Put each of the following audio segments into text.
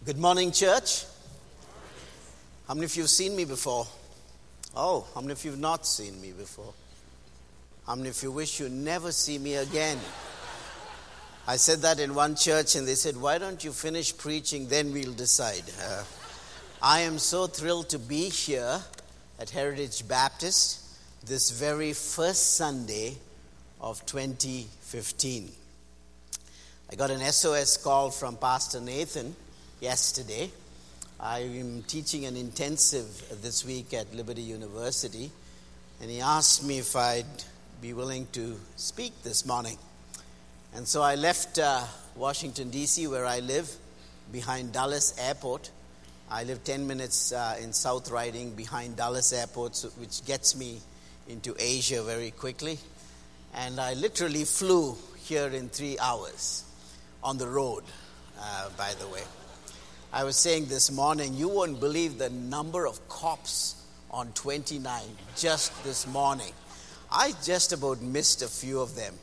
Good morning, church. How many of you have seen me before? Oh, how many of you have not seen me before? How many of you wish you never see me again? I said that in one church and they said, why don't you finish preaching, then we'll decide. I am so thrilled to be here at Heritage Baptist this very first Sunday of 2015. I got an SOS call from Pastor Nathan yesterday. I am teaching an intensive this week at Liberty University, and he asked me if I'd be willing to speak this morning. And so I left Washington, D.C., where I live, behind Dulles Airport. I live 10 minutes in South Riding behind Dulles Airport, which gets me into Asia very quickly. And I literally flew here in 3 hours on the road, by the way. I was saying this morning, you won't believe the number of cops on 29 just this morning. I just about missed a few of them.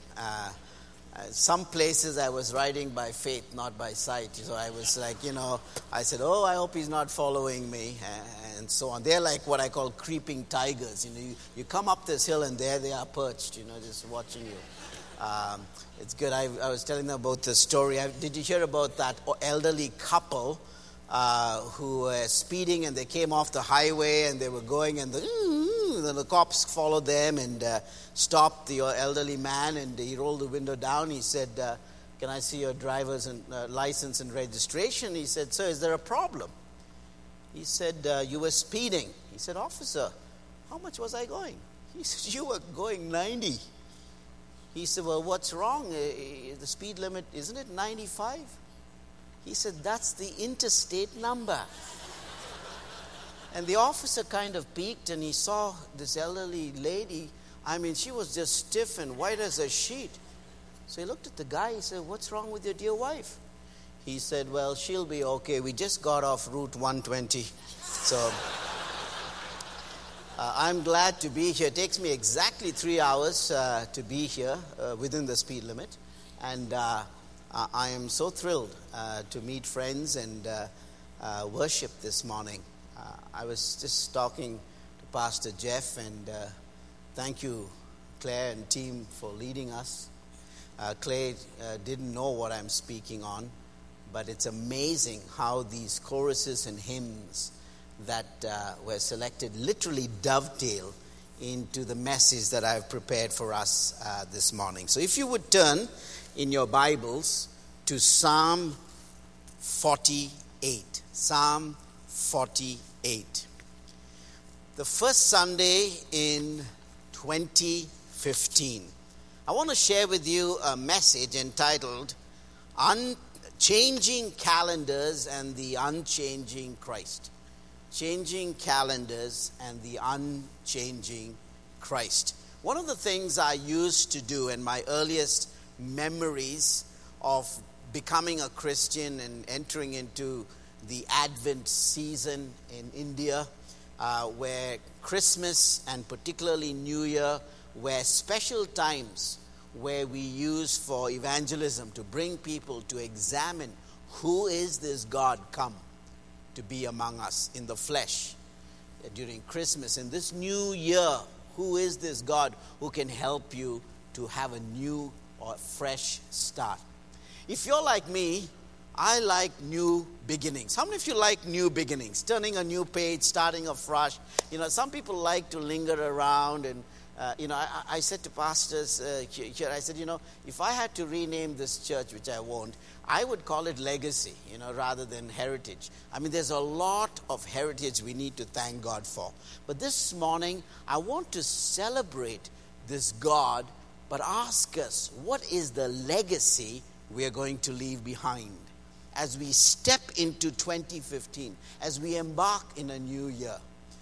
Some places I was riding by faith, not by sight. So I was like, I said, I hope he's not following me, and so on. They're like what I call creeping tigers. You come up this hill and there they are perched, just watching you. It's good. I was telling them about the story. Did you hear about that elderly couple who were speeding and they came off the highway and they were going and the cops followed them and stopped the elderly man, and he rolled the window down. He said, can I see your driver's license and registration? He said, sir, is there a problem? He said, you were speeding. He said, officer, how much was I going? He said, you were going 90. He said, well, what's wrong? The speed limit, isn't it 95? He said, that's the interstate number. And the officer kind of peeked and he saw this elderly lady. She was just stiff and white as a sheet. So he looked at the guy. He said, what's wrong with your dear wife? He said, well, she'll be okay. We just got off Route 120. So I'm glad to be here. It takes me exactly 3 hours to be here within the speed limit. And I am so thrilled to meet friends and worship this morning. I was just talking to Pastor Jeff, and thank you, Claire and team, for leading us. Claire didn't know what I'm speaking on, but it's amazing how these choruses and hymns that were selected literally dovetail into the message that I've prepared for us this morning. So if you would turn in your Bibles to Psalm 48. Psalm 48. The first Sunday in 2015. I want to share with you a message entitled Changing Calendars and the Unchanging Christ. Changing Calendars and the Unchanging Christ. One of the things I used to do in my earliest memories of becoming a Christian and entering into the Advent season in India, where Christmas and particularly New Year were special times where we use for evangelism to bring people to examine who is this God come to be among us in the flesh during Christmas. In this new year, who is this God who can help you to have a new or fresh start? If you're like me, I like new beginnings. How many of you like new beginnings? Turning a new page, starting afresh. Some people like to linger around. And, I said to pastors here, I said, if I had to rename this church, which I won't, I would call it Legacy, rather than Heritage. There's a lot of heritage we need to thank God for. But this morning, I want to celebrate this God, but ask us, what is the legacy we are going to leave behind as we step into 2015, as we embark in a new year?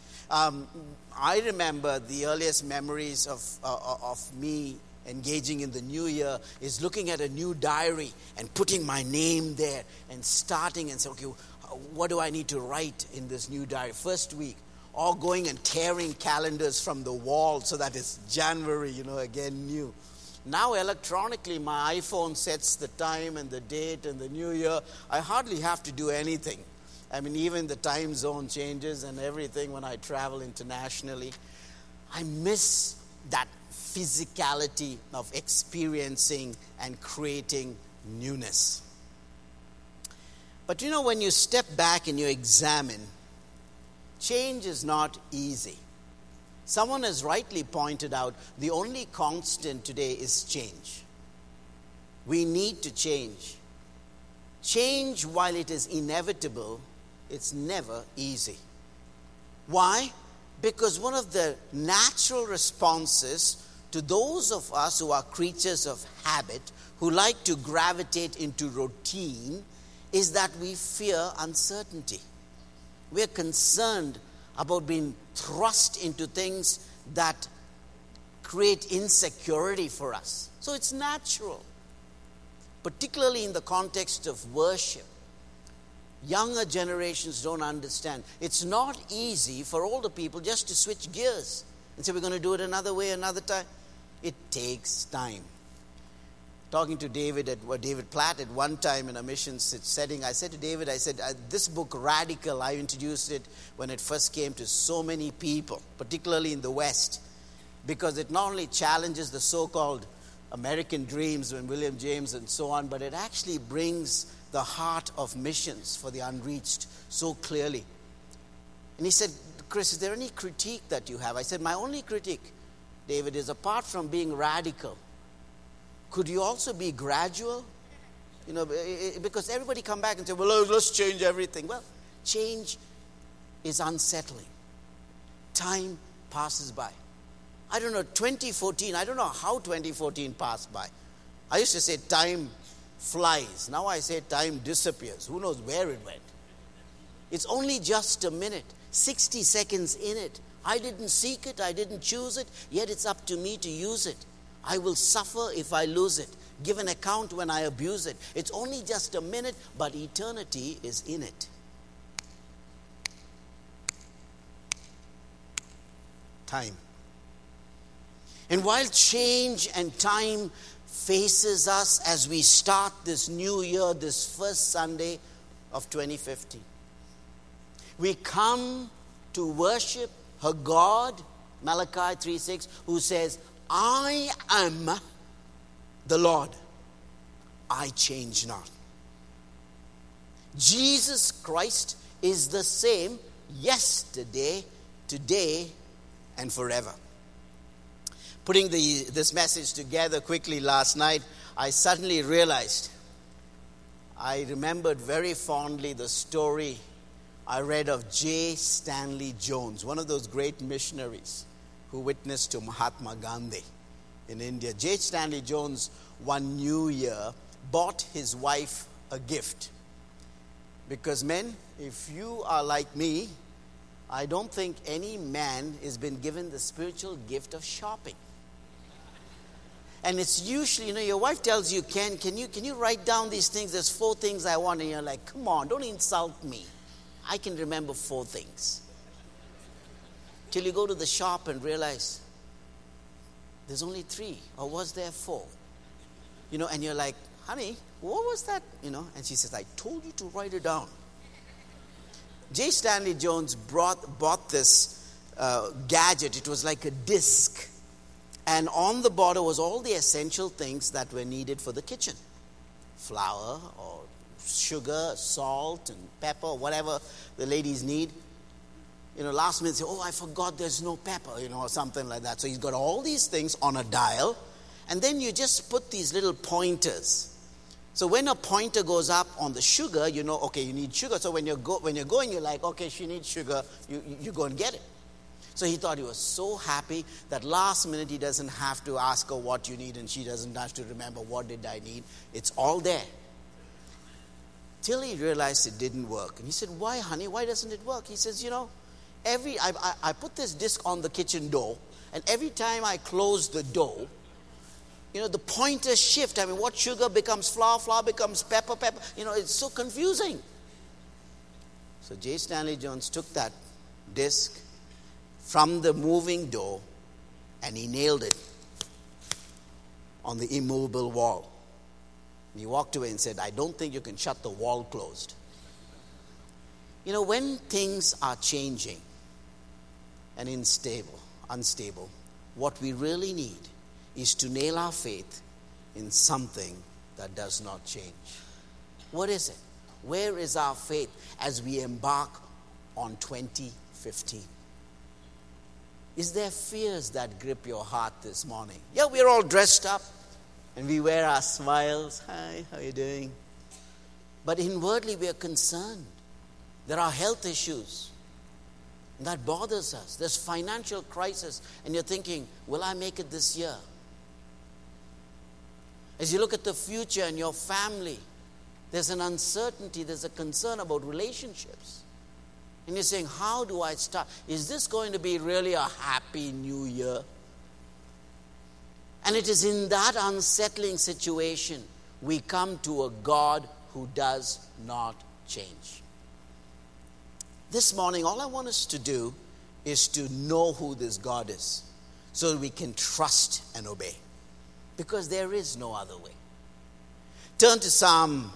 I remember the earliest memories of me engaging in the new year is looking at a new diary and putting my name there and starting and saying, okay, what do I need to write in this new diary? First week, or going and tearing calendars from the wall so that it's January, again new. Now electronically, my iPhone sets the time and the date and the new year. I hardly have to do anything. I mean, even the time zone changes and everything when I travel internationally. I miss that physicality of experiencing and creating newness. But when you step back and you examine, change is not easy. Someone has rightly pointed out the only constant today is change. We need to change. Change, while it is inevitable, it's never easy. Why? Because one of the natural responses to those of us who are creatures of habit, who like to gravitate into routine, is that we fear uncertainty. We're concerned about being thrust into things that create insecurity for us. So it's natural, particularly in the context of worship. Younger generations don't understand. It's not easy for older people just to switch gears and say, we're going to do it another way, another time. It takes time. Talking to David Platt at one time in a mission setting, I said to David, this book, Radical, I introduced it when it first came to so many people, particularly in the West, because it not only challenges the so-called American dreams when William James and so on, but it actually brings the heart of missions for the unreached so clearly. And he said, Chris, is there any critique that you have? I said, my only critique, David, is apart from being radical, could you also be gradual? Because everybody come back and say, well, let's change everything. Well, change is unsettling. Time passes by. I don't know, 2014, I don't know how 2014 passed by. I used to say time flies. Now I say time disappears. Who knows where it went? It's only just a minute, 60 seconds in it. I didn't seek it, I didn't choose it, yet it's up to me to use it. I will suffer if I lose it, give an account when I abuse it. It's only just a minute, but eternity is in it. Time. And while change and time faces us as we start this new year, this first Sunday of 2015, we come to worship her God, Malachi 3:6, who says, I am the Lord, I change not. Jesus Christ is the same yesterday, today, and forever. Putting this message together quickly last night, I suddenly realized, I remembered very fondly the story I read of J. Stanley Jones, one of those great missionaries who witnessed to Mahatma Gandhi in India. J. Stanley Jones, one New Year, bought his wife a gift. Because men, if you are like me, I don't think any man has been given the spiritual gift of shopping. And it's usually, your wife tells you, can you write down these things? There's 4 things I want. And you're like, come on, don't insult me. I can remember 4 things. Till you go to the shop and realize there's only 3, or was there 4? And you're like, honey, what was that? And she says, I told you to write it down. J. Stanley Jones bought this gadget. It was like a disc. And on the border was all the essential things that were needed for the kitchen. Flour or sugar, salt and pepper, whatever the ladies need. Last minute say, I forgot there's no pepper, or something like that. So he's got all these things on a dial. And then you just put these little pointers. So when a pointer goes up on the sugar, okay, you need sugar. So when you're going, you're like, okay, she needs sugar. You go and get it. So he thought he was so happy that last minute he doesn't have to ask her what you need and she doesn't have to remember what did I need. It's all there. Till he realized it didn't work. And he said, why, honey? Why doesn't it work? He says, I put this disc on the kitchen door, and every time I close the door, the pointers shift. What sugar becomes flour, flour becomes pepper, pepper. It's so confusing. So J. Stanley Jones took that disc from the moving door and he nailed it on the immovable wall. And he walked away and said, I don't think you can shut the wall closed. You know, when things are changing and unstable, what we really need is to nail our faith in something that does not change. What is it? Where is our faith as we embark on 2015? Is there fears that grip your heart this morning? Yeah, we're all dressed up and we wear our smiles. Hi, how are you doing? But inwardly we are concerned. There are health issues that bothers us. There's financial crisis and you're thinking, will I make it this year? As you look at the future and your family, there's an uncertainty, there's a concern about relationships. And you're saying, how do I start? Is this going to be really a happy new year? And it is in that unsettling situation we come to a God who does not change. This morning, all I want us to do is to know who this God is so that we can trust and obey. Because there is no other way. Turn to Psalm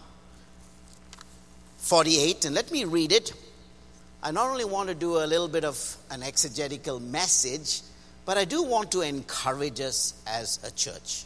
48 and let me read it. I not only want to do a little bit of an exegetical message, but I do want to encourage us as a church.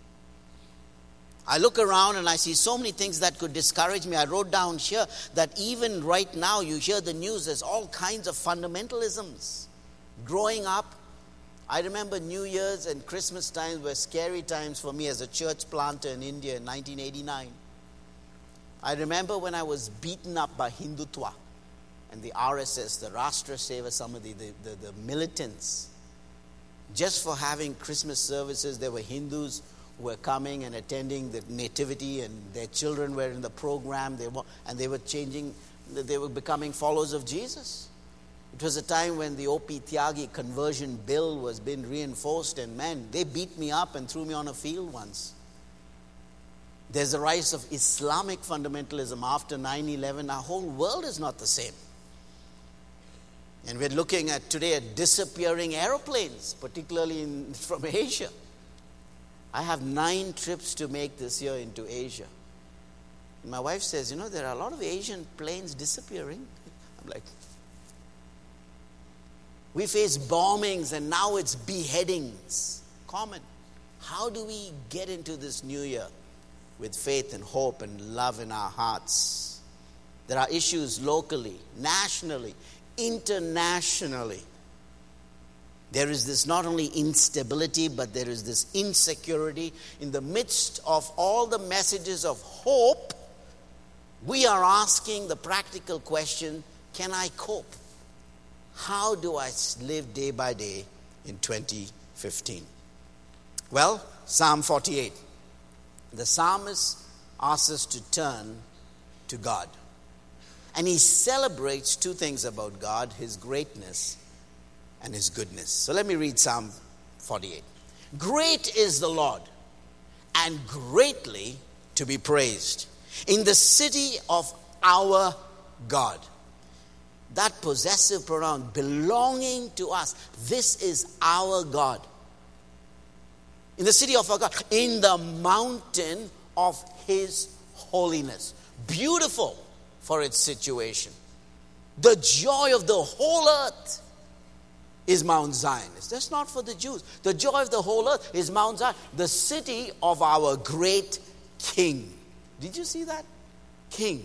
I look around and I see so many things that could discourage me. I wrote down here that even right now you hear the news, there's all kinds of fundamentalisms. Growing up, I remember New Year's and Christmas times were scary times for me as a church planter in India in 1989. I remember when I was beaten up by Hindutva and the RSS, the Rashtra Seva Samiti, the militants. Just for having Christmas services, there were Hindus who were coming and attending the nativity and their children were in the program. They were becoming followers of Jesus. It was a time when the O.P. Tyagi conversion bill was being reinforced and man, they beat me up and threw me on a field once. There's a rise of Islamic fundamentalism after 9/11. Our whole world is not the same. And we're looking at today at disappearing aeroplanes, particularly from Asia. I have 9 trips to make this year into Asia. My wife says, there are a lot of Asian planes disappearing. I'm like, we face bombings and now it's beheadings. Common. How do we get into this new year with faith and hope and love in our hearts? There are issues locally, nationally, internationally. There is this not only instability, but there is this insecurity. In the midst of all the messages of hope, we are asking the practical question, can I cope? How do I live day by day in 2015? Well, Psalm 48. The psalmist asks us to turn to God. And he celebrates 2 things about God, his greatness and his goodness. So let me read Psalm 48. Great is the Lord, and greatly to be praised in the city of our God. That possessive pronoun, belonging to us. This is our God. In the city of our God, in the mountain of his holiness. Beautiful for its situation. The joy of the whole earth is Mount Zion. That's not for the Jews. The joy of the whole earth is Mount Zion, the city of our great King. Did you see that? King.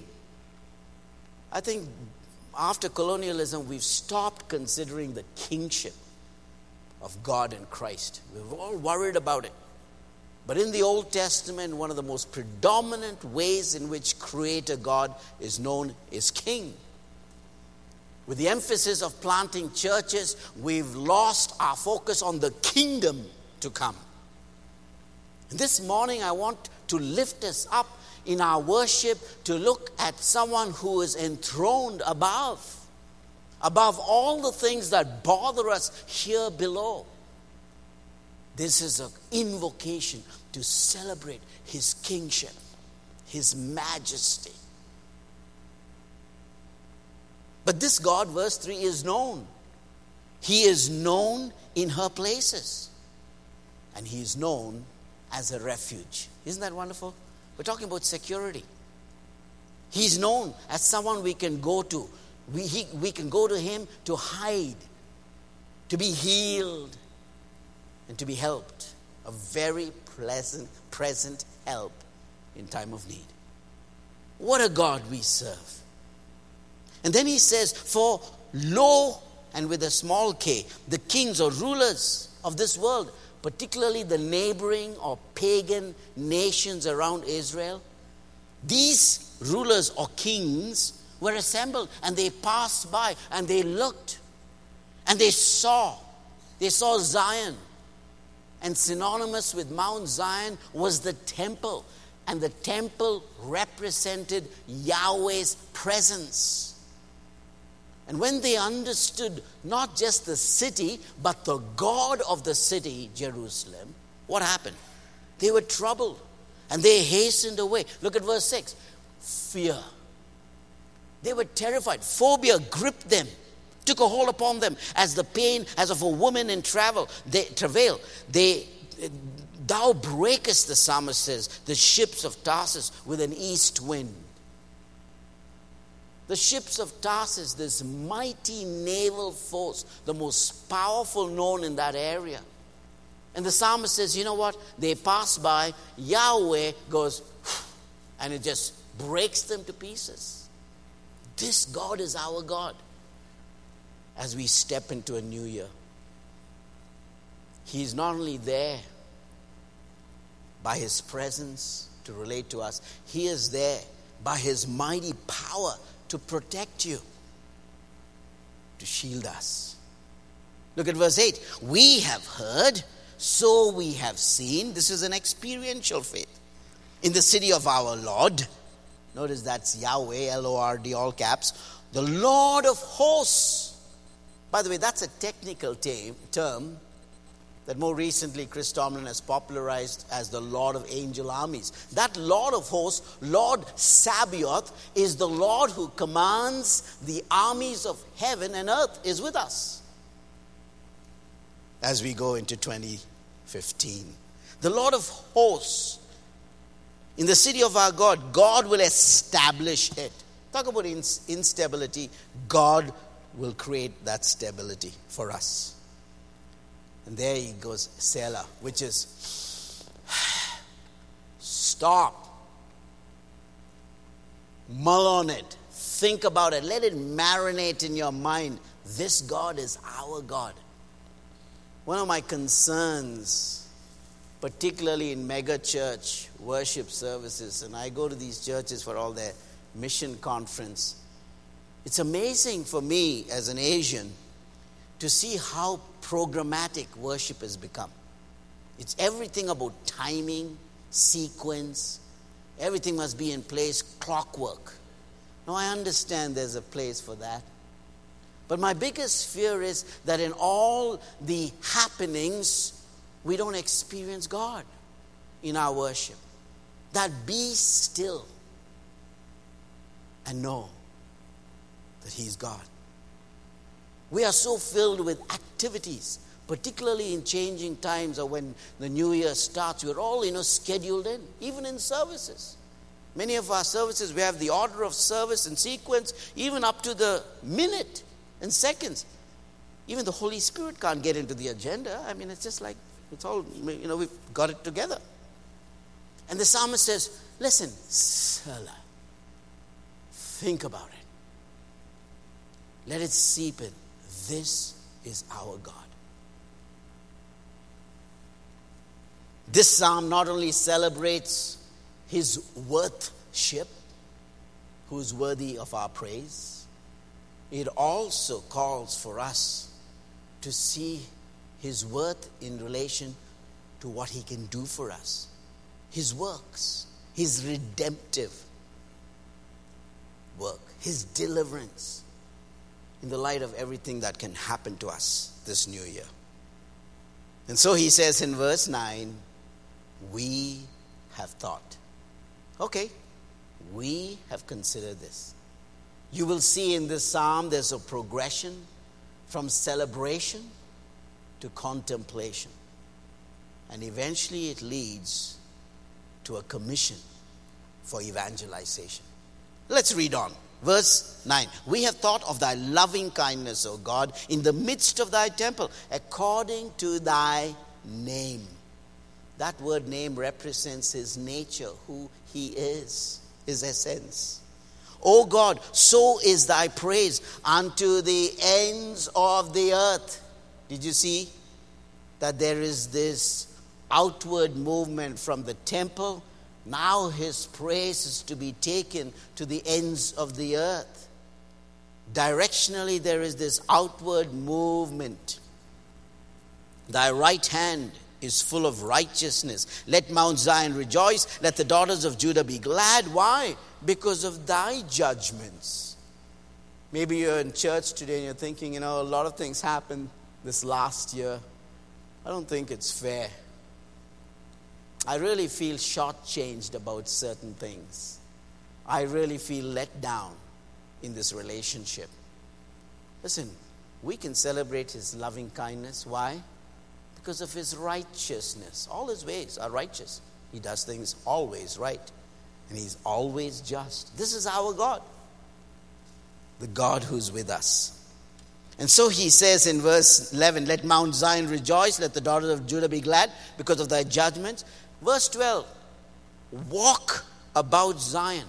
I think after colonialism, we've stopped considering the kingship of God and Christ. We're all worried about it. But in the Old Testament, one of the most predominant ways in which Creator God is known is King. With the emphasis of planting churches, we've lost our focus on the kingdom to come. And this morning, I want to lift us up in our worship to look at someone who is enthroned above all the things that bother us here below. This is an invocation to celebrate his kingship, his majesty. But this God, verse 3, is known. He is known in her places. And he is known as a refuge. Isn't that wonderful? We're talking about security. He's known as someone we can go to. We can go to him to hide, to be healed, and to be helped. A very pleasant, present help in time of need. What a God we serve. And then he says, for lo, and with a small k, the kings or rulers of this world, particularly the neighboring or pagan nations around Israel, these rulers or kings were assembled, and they passed by and they looked and they saw Zion. And synonymous with Mount Zion was the temple, and the temple represented Yahweh's presence. And when they understood not just the city, but the God of the city, Jerusalem, what happened? They were troubled and they hastened away. Look at verse 6. Fear. They were terrified. Phobia gripped them, took a hold upon them as the pain as of a woman in travail. Thou breakest, the psalmist says, the ships of Tarsus with an east wind. The ships of Tarsus, this mighty naval force, the most powerful known in that area. And the psalmist says, you know what? They pass by, Yahweh goes, and it just breaks them to pieces. This God is our God. As we step into a new year, He is not only there by His presence to relate to us, He is there by His mighty power to protect you, to shield us. Look at verse 8. We have heard, so we have seen. This is an experiential faith. In the city of our Lord, notice that's Yahweh, L-O-R-D, all caps, the Lord of hosts. By the way, that's a technical term that more recently Chris Tomlin has popularized as the Lord of angel armies. That Lord of hosts, Lord Sabaoth, is the Lord who commands the armies of heaven and earth is with us as we go into 2015. The Lord of hosts, in the city of our God, God will establish it. Talk about instability. God will create that stability for us. And there he goes, Selah, which is stop. Mull on it. Think about it. Let it marinate in your mind. This God is our God. One of my concerns, particularly in mega church worship services, and I go to these churches for all their mission conference, it's amazing for me as an Asian to see how programmatic worship has become. It's everything about timing, sequence. Everything must be in place, clockwork. Now, I understand there's a place for that. But my biggest fear is that in all the happenings, we don't experience God in our worship. That be still and know that He's God. We are so filled with activities, particularly in changing times or when the new year starts. We're all, scheduled in, even in services. Many of our services, we have the order of service and sequence, even up to the minute and seconds. Even the Holy Spirit can't get into the agenda. I mean, it's just like, it's all, we've got it together. And the psalmist says, listen, Selah, think about it. Let it seep in. This is our God. This psalm not only celebrates His worthship, who is worthy of our praise, it also calls for us to see His worth in relation to what He can do for us. His works, His redemptive work, His deliverance, in the light of everything that can happen to us this new year. And so he says in verse 9, we have thought. Okay, we have considered this. You will see in this psalm there's a progression from celebration to contemplation. And eventually it leads to a commission for evangelization. Let's read on. Verse 9. We have thought of thy loving kindness, O God, in the midst of thy temple, according to thy name. That word name represents his nature, who he is, his essence. O God, so is thy praise unto the ends of the earth. Did you see that there is this outward movement from the temple? Now his praise is to be taken to the ends of the earth. Directionally, there is this outward movement. Thy right hand is full of righteousness. Let Mount Zion rejoice. Let the daughters of Judah be glad. Why? Because of thy judgments. Maybe you're in church today and you're thinking, a lot of things happened this last year. I don't think it's fair. I really feel shortchanged about certain things. I really feel let down in this relationship. Listen, we can celebrate his loving kindness. Why? Because of his righteousness. All his ways are righteous. He does things always right. And he's always just. This is our God. The God who's with us. And so he says in verse 11, let Mount Zion rejoice, let the daughters of Judah be glad because of thy judgments. Verse 12, walk about Zion.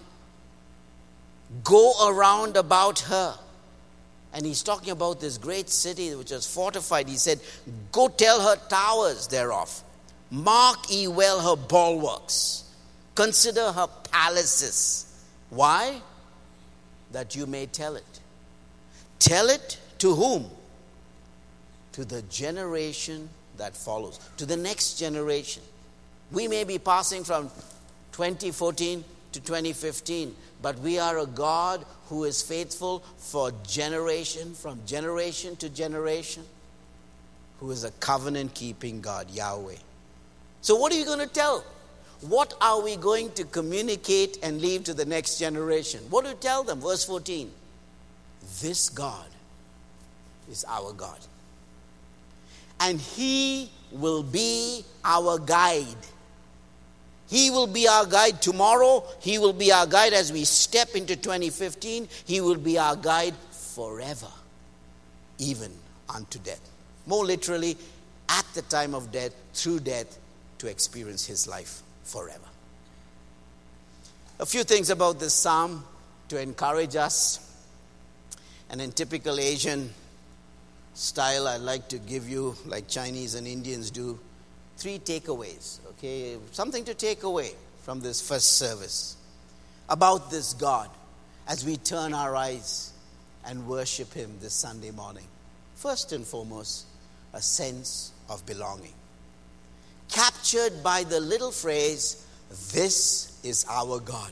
Go around about her. And he's talking about this great city which was fortified. He said, go tell her towers thereof. Mark ye well her bulwarks. Consider her palaces. Why? That you may tell it. Tell it to whom? To the generation that follows. To the next generation. We may be passing from 2014 to 2015, but we are a God who is faithful for generation, from generation to generation, who is a covenant-keeping God, Yahweh. So what are you going to tell? What are we going to communicate and leave to the next generation? What do you tell them? Verse 14. This God is our God. And he will be our guide. He will be our guide tomorrow. He will be our guide as we step into 2015. He will be our guide forever, even unto death. More literally, at the time of death, through death, to experience his life forever. A few things about this psalm to encourage us. And in typical Asian style, I'd like to give you, like Chinese and Indians do, 3 takeaways, okay? Something to take away from this first service about this God as we turn our eyes and worship him this Sunday morning. First and foremost, a sense of belonging. Captured by the little phrase, this is our God.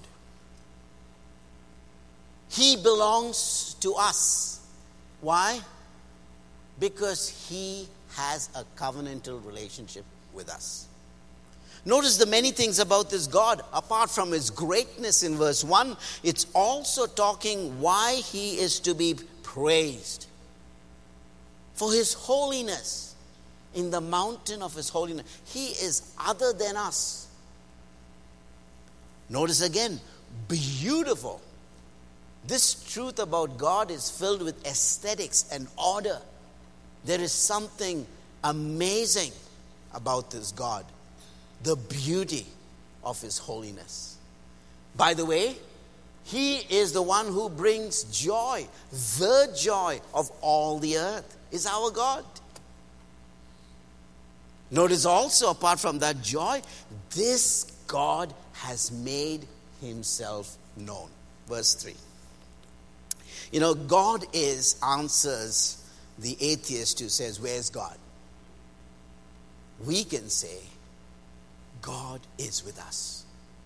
He belongs to us. Why? Because he has a covenantal relationship with us. Notice the many things about this God. Apart from his greatness in verse 1, it's also talking why he is to be praised. For his holiness, in the mountain of his holiness. He is other than us. Notice again, beautiful. This truth about God is filled with aesthetics and order. There is something amazing about this God. The beauty of his holiness. By the way, he is the one who brings joy. The joy of all the earth is our God. Notice also, apart from that joy, this God has made himself known. Verse 3. God answers the atheist who says, where's God? We can say, God is with us.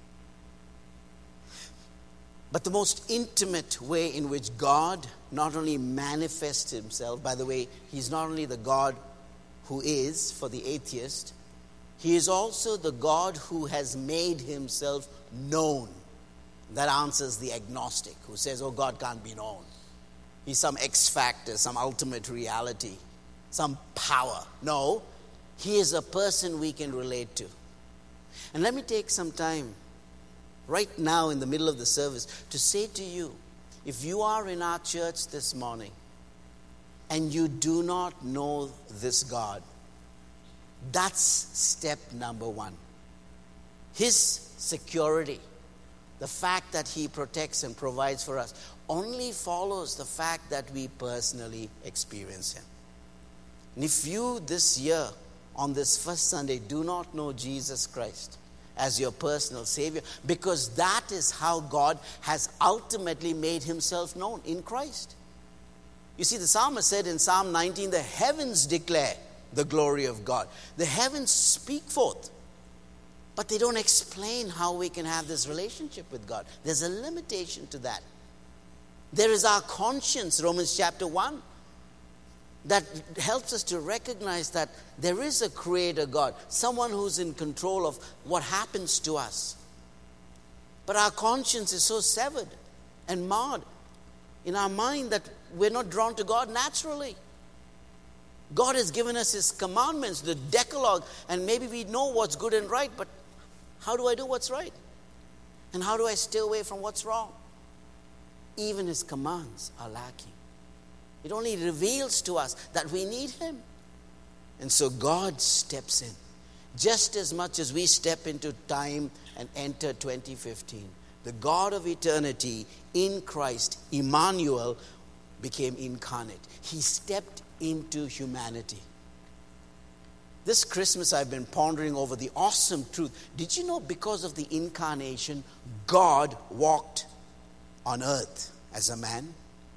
But the most intimate way in which God not only manifests himself, by the way, he's not only the God who is, for the atheist, he is also the God who has made himself known. That answers the agnostic who says, oh, God can't be known. He's some X factor, some ultimate reality, some power. No, He is a person we can relate to. And let me take some time right now in the middle of the service to say to you, if you are in our church this morning and you do not know this God, that's step number one. His security, the fact that He protects and provides for us, only follows the fact that we personally experience Him. And if you this year, on this first Sunday, do not know Jesus Christ as your personal Savior, because that is how God has ultimately made Himself known, in Christ. You see, the psalmist said in Psalm 19, the heavens declare the glory of God. The heavens speak forth, but they don't explain how we can have this relationship with God. There's a limitation to that. There is our conscience, Romans chapter 1, that helps us to recognize that there is a creator God, someone who's in control of what happens to us. But our conscience is so severed and marred in our mind that we're not drawn to God naturally. God has given us His commandments, the Decalogue, and maybe we know what's good and right, but how do I do what's right? And how do I stay away from what's wrong? Even His commands are lacking. It only reveals to us that we need Him. And so God steps in. Just as much as we step into time and enter 2015, the God of eternity in Christ, Emmanuel, became incarnate. He stepped into humanity. This Christmas I've been pondering over the awesome truth. Did you know because of the incarnation, God walked on earth as a man?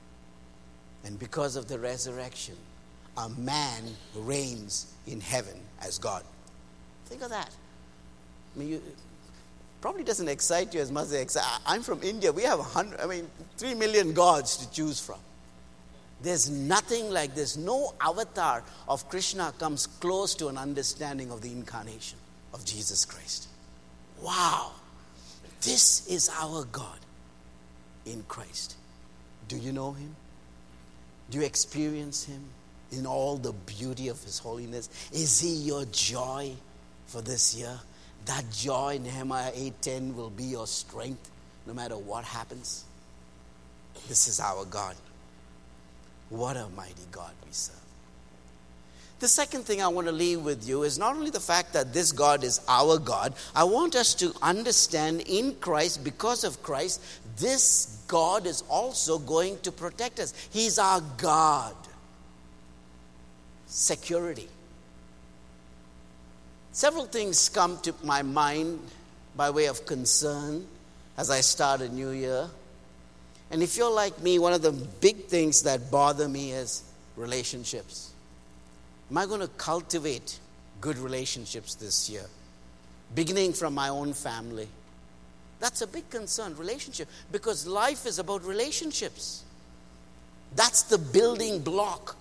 And because of the resurrection, a man reigns in heaven as God. Think of that. I mean, probably doesn't excite you as much as it excites. I'm from India. We have 3 million gods to choose from. There's nothing like this. No avatar of Krishna comes close to an understanding of the incarnation of Jesus Christ. Wow. This is our God in Christ. Do you know Him? Do you experience Him in all the beauty of His holiness? Is He your joy for this year? That joy, Nehemiah 8:10, will be your strength no matter what happens. This is our God. What a mighty God we serve. The second thing I want to leave with you is not only the fact that this God is our God, I want us to understand in Christ, because of Christ, this God is also going to protect us. He's our God. Security. Several things come to my mind by way of concern as I start a new year. And if you're like me, one of the big things that bother me is relationships. Am I going to cultivate good relationships this year? Beginning from my own family. That's a big concern, relationship. Because life is about relationships. That's the building block.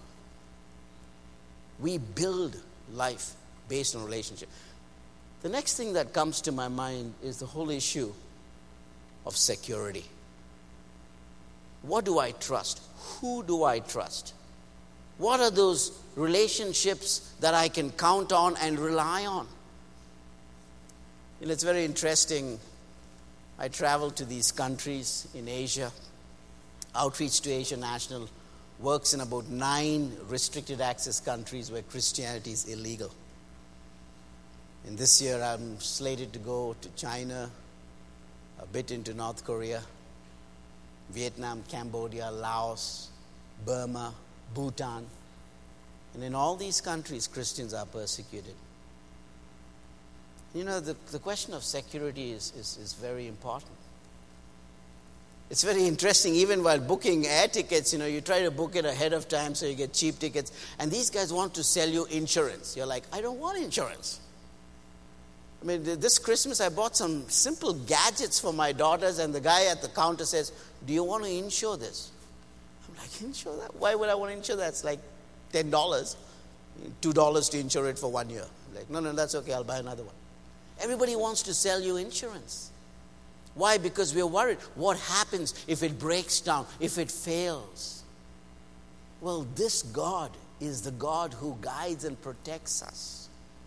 We build life based on relationship. The next thing that comes to my mind is the whole issue of security. What do I trust? Who do I trust? What are those relationships that I can count on and rely on? It's very interesting. I travel to these countries in Asia. Outreach to Asia National works in about 9 restricted access countries where Christianity is illegal. And this year I'm slated to go to China, a bit into North Korea, Vietnam, Cambodia, Laos, Burma, Bhutan. And in all these countries, Christians are persecuted. The question of security is very important. It's very interesting, even while booking air tickets, you try to book it ahead of time so you get cheap tickets. And these guys want to sell you insurance. You're like, I don't want insurance. I mean, this Christmas I bought some simple gadgets for my daughters, and the guy at the counter says, do you want to insure this? I'm like, insure that? Why would I want to insure that? It's like $10, $2 to insure it for 1 year. I'm like, no, that's okay, I'll buy another one. Everybody wants to sell you insurance. Why? Because we're worried. What happens if it breaks down, if it fails? Well, this God is the God who guides and protects us.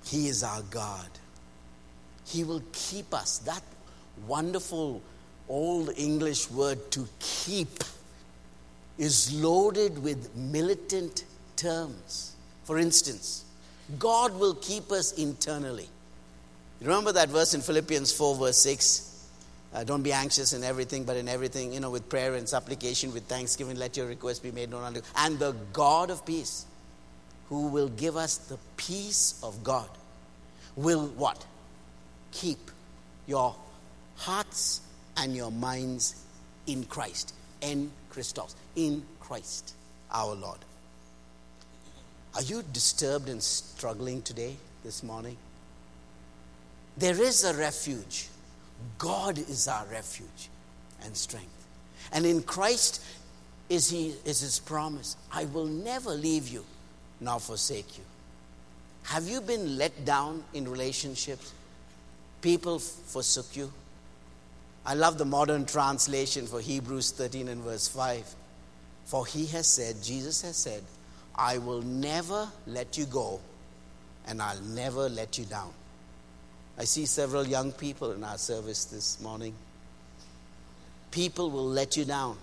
He is our God. He will keep us. That wonderful old English word to keep is loaded with militant terms. For instance, God will keep us internally. You remember that verse in Philippians 4 verse 6? Don't be anxious in everything, but in everything, with prayer and supplication, with thanksgiving, let your requests be made known unto you. And the God of peace, who will give us the peace of God, will what? Keep your hearts and your minds in Christ. En Christos. In Christ, our Lord. Are you disturbed and struggling today, this morning? There is a refuge. God is our refuge and strength. And in Christ is his promise. I will never leave you nor forsake you. Have you been let down in relationships? People forsook you. I love the modern translation for Hebrews 13 and verse 5. For he has said, Jesus has said, I will never let you go, and I'll never let you down. I see several young people in our service this morning. People will let you down,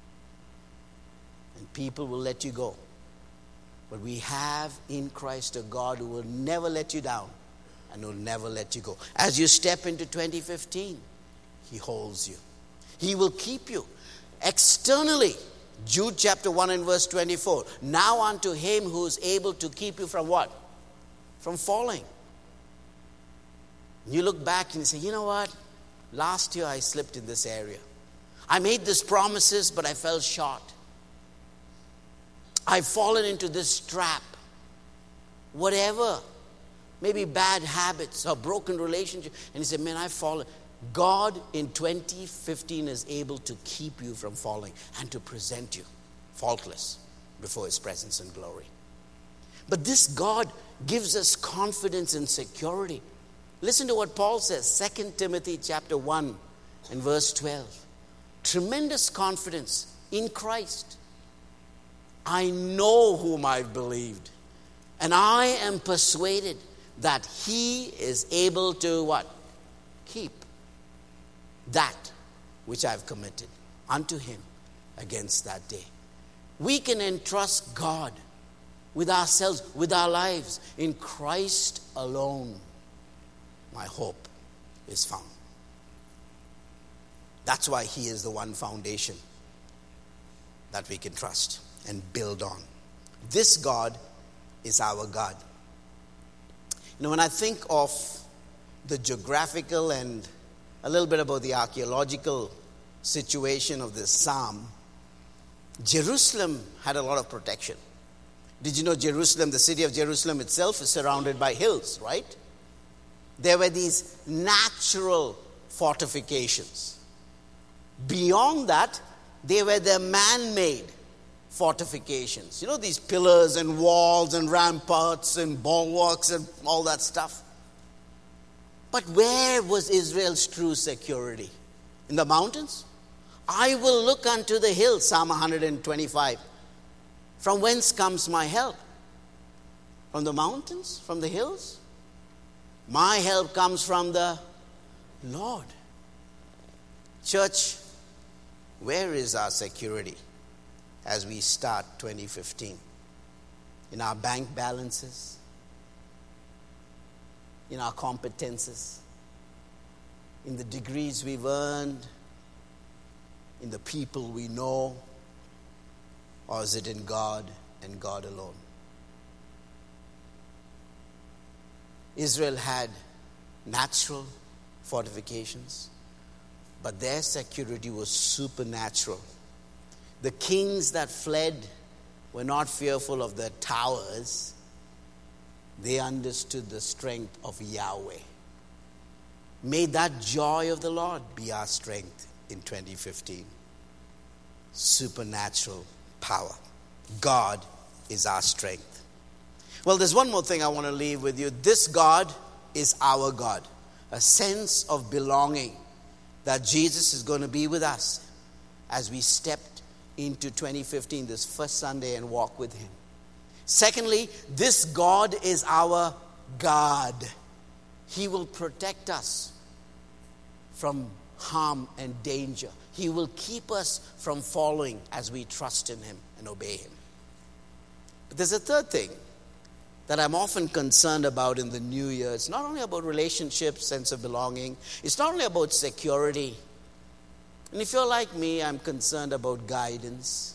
and people will let you go. But we have in Christ a God who will never let you down and will never let you go. As you step into 2015, he holds you. He will keep you. Externally, Jude chapter 1 and verse 24. Now unto him who is able to keep you from what? From falling. You look back and you say, you know what? Last year I slipped in this area. I made these promises, but I fell short. I've fallen into this trap. Whatever. Maybe bad habits or broken relationship. And you say, man, I've fallen. God in 2015 is able to keep you from falling and to present you faultless before his presence and glory. But this God gives us confidence and security. Listen to what Paul says, 2 Timothy chapter 1 and verse 12. Tremendous confidence in Christ. I know whom I've believed, and I am persuaded that he is able to what? Keep that which I've committed unto him against that day. We can entrust God with ourselves, with our lives. In Christ alone, my hope is found. That's why he is the one foundation that we can trust and build on. This God is our God. When I think of the geographical and a little bit about the archaeological situation of this psalm, Jerusalem had a lot of protection. Did you know Jerusalem, the city of Jerusalem itself, is surrounded by hills, right? There were these natural fortifications. Beyond that, they were the man-made fortifications. These pillars and walls and ramparts and bulwarks and all that stuff. But where was Israel's true security? In the mountains? I will look unto the hills, Psalm 125. From whence comes my help? From the mountains? From the hills? My help comes from the Lord. Church, where is our security as we start 2015? In our bank balances? In our competences? In the degrees we've earned? In the people we know? Or is it in God and God alone? Israel had natural fortifications, but their security was supernatural. The kings that fled were not fearful of the towers. They understood the strength of Yahweh. May that joy of the Lord be our strength in 2015. Supernatural power. God is our strength. Well, there's one more thing I want to leave with you. This God is our God. A sense of belonging that Jesus is going to be with us as we step into 2015, this first Sunday, and walk with him. Secondly, this God is our guard. He will protect us from harm and danger. He will keep us from falling as we trust in Him and obey Him. But there's a third thing that I'm often concerned about in the new year. It's not only about relationships, sense of belonging. It's not only about security. And if you're like me, I'm concerned about guidance.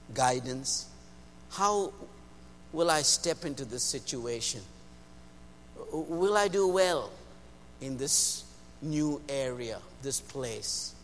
How will I step into this situation? Will I do well in this new area, this place?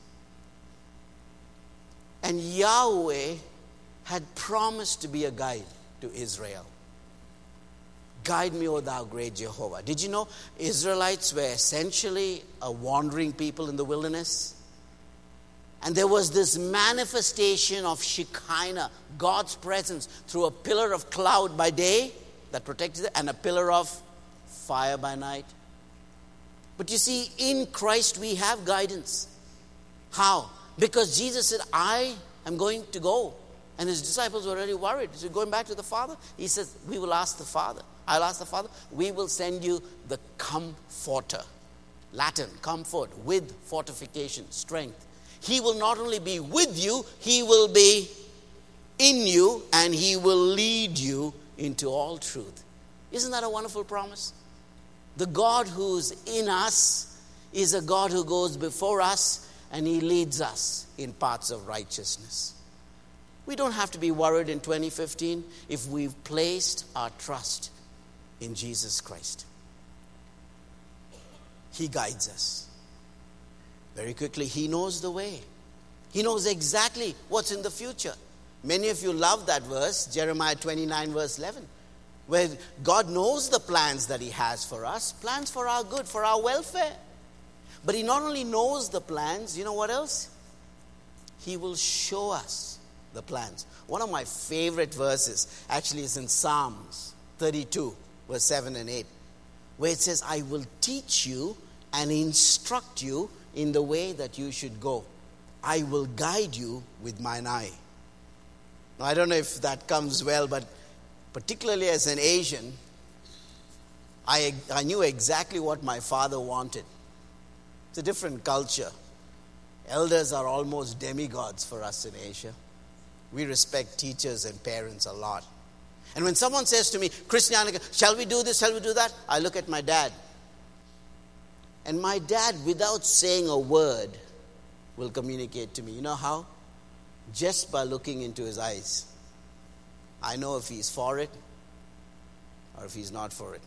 And Yahweh had promised to be a guide to Israel. Guide me, O thou great Jehovah. Did you know Israelites were essentially a wandering people in the wilderness? And there was this manifestation of Shekinah, God's presence, through a pillar of cloud by day that protected it and a pillar of fire by night. But you see, in Christ we have guidance. How? Because Jesus said, I am going to go. And His disciples were already worried. So going back to the Father, He says, we will ask the Father. I'll ask the Father, we will send you the Comforter. Latin, comfort, with fortification, strength. He will not only be with you, He will be in you, and He will lead you into all truth. Isn't that a wonderful promise? The God who's in us is a God who goes before us, and He leads us in paths of righteousness. We don't have to be worried in 2015 if we've placed our trust in Jesus Christ. He guides us. Very quickly, He knows the way. He knows exactly what's in the future. Many of you love that verse, Jeremiah 29 verse 11, where God knows the plans that He has for us, plans for our good, for our welfare. But He not only knows the plans, you know what else? He will show us the plans. One of my favorite verses actually is in Psalms 32 verse 7 and 8, where it says, I will teach you and instruct you in the way that you should go. I will guide you with mine eye. Now, I don't know if that comes well, but particularly as an Asian, I knew exactly what my father wanted. It's a different culture. Elders are almost demigods for us in Asia. We respect teachers and parents a lot. And when someone says to me, Christiana, shall we do this, shall we do that? I look at my dad. And my dad, without saying a word, will communicate to me. You know how? Just by looking into his eyes. I know if he's for it or if he's not for it.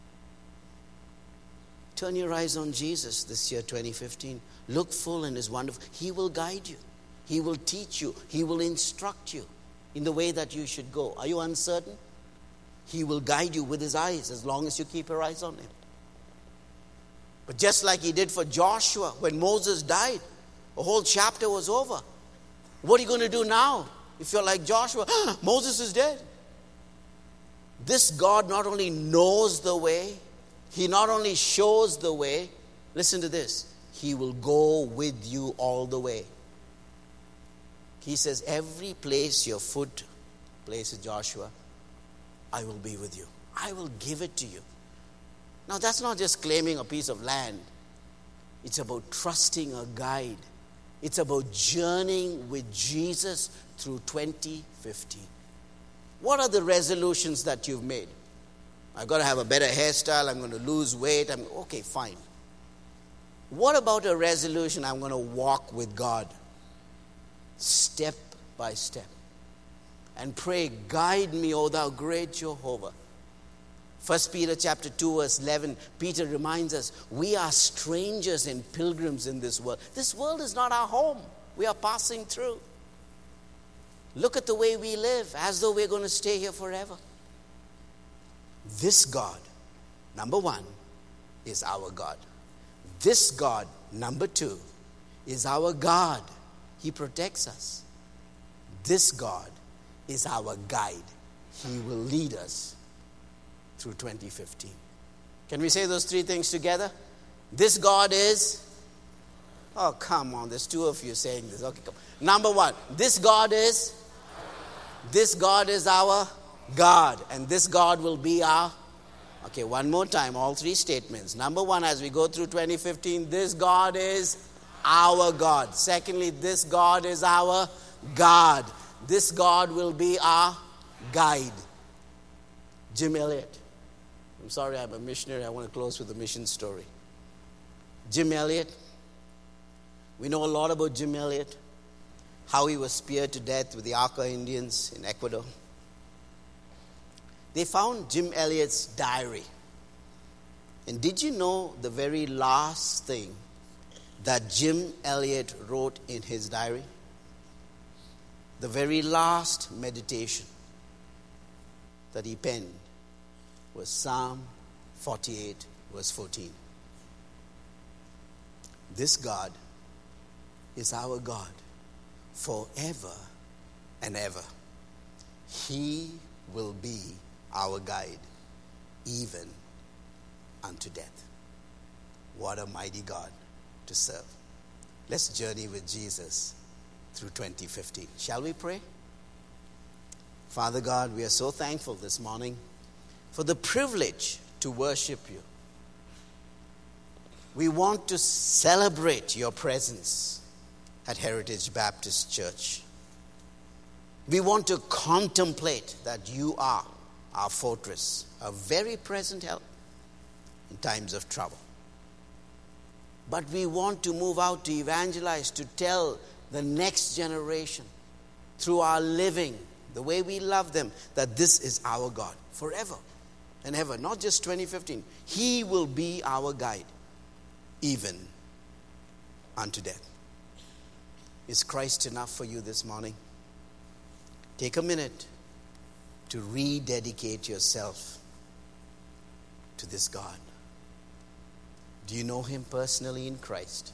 Turn your eyes on Jesus this year, 2015. Look full in His wonderful. He will guide you. He will teach you. He will instruct you in the way that you should go. Are you uncertain? He will guide you with His eyes as long as you keep your eyes on Him. But just like He did for Joshua when Moses died, a whole chapter was over. What are you going to do now if you're like Joshua? Moses is dead. This God not only knows the way, He not only shows the way, listen to this, He will go with you all the way. He says, every place your foot places, Joshua, I will be with you. I will give it to you. Now, that's not just claiming a piece of land. It's about trusting a guide. It's about journeying with Jesus through 2015. What are the resolutions that you've made? I've got to have a better hairstyle. I'm going to lose weight. Okay, fine. What about a resolution? I'm going to walk with God step by step and pray, guide me, O thou great Jehovah. 1 Peter chapter 2 verse 11, Peter reminds us, we are strangers and pilgrims in this world. This world is not our home. We are passing through. Look at the way we live, as though we're going to stay here forever. This God, number one, is our God. This God, number two, is our God. He protects us. This God is our guide. He will lead us through 2015. Can we say those three things together? This God is... Oh, come on. There's two of you saying this. Okay, come. Number one, this God is... This God is our God. And this God will be our... Okay, one more time, all three statements. Number one, as we go through 2015, this God is our God. Secondly, this God is our God. This God will be our guide. Jim Elliot. I'm sorry, I'm a missionary. I want to close with a mission story. Jim Elliot. We know a lot about Jim Elliot. How he was speared to death with the Auca Indians in Ecuador. They found Jim Elliot's diary. And did you know the very last thing that Jim Elliot wrote in his diary? The very last meditation that he penned was Psalm 48, verse 14. This God is our God forever and ever. He will be our guide, even unto death. What a mighty God to serve. Let's journey with Jesus through 2015. Shall we pray? Father God, we are so thankful this morning for the privilege to worship you. We want to celebrate your presence at Heritage Baptist Church. We want to contemplate that you are our fortress, a very present help in times of trouble. But we want to move out to evangelize, to tell the next generation through our living, the way we love them, that this is our God forever and ever, not just 2015. He will be our guide, even unto death. Is Christ enough for you this morning? Take a minute to rededicate yourself to this God. Do you know him personally in Christ?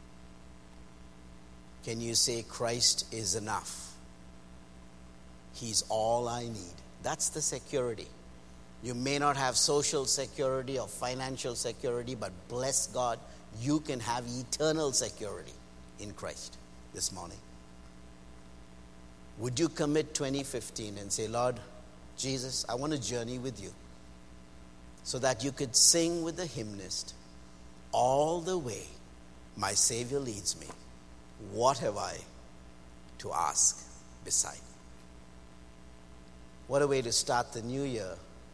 Can you say, Christ is enough? He's all I need. That's the security. You may not have social security or financial security, but bless God, you can have eternal security in Christ this morning. Would you commit 2015 and say, Lord Jesus, I want to journey with you, so that you could sing with the hymnist, all the way my Savior leads me. What have I to ask beside? What a way to start the new year.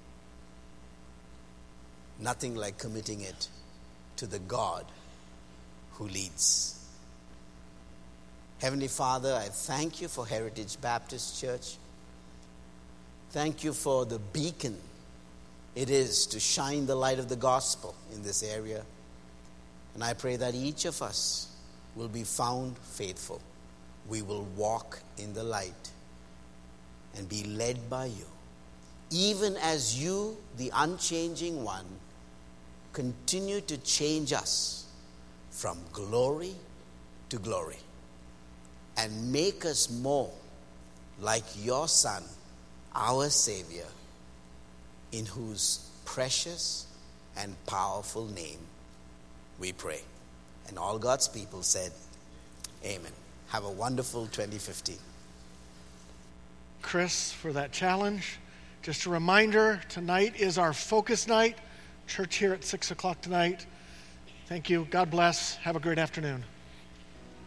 Nothing like committing it to the God who leads. Heavenly Father, I thank you for Heritage Baptist Church. Thank you for the beacon it is to shine the light of the gospel in this area. And I pray that each of us will be found faithful. We will walk in the light and be led by you. Even as you, the unchanging one, continue to change us from glory to glory and make us more like your Son, our Savior, in whose precious and powerful name we pray. And all God's people said, amen. Have a wonderful 2015. Chris, for that challenge. Just a reminder, tonight is our focus night. Church here at 6 o'clock tonight. Thank you. God bless. Have a great afternoon.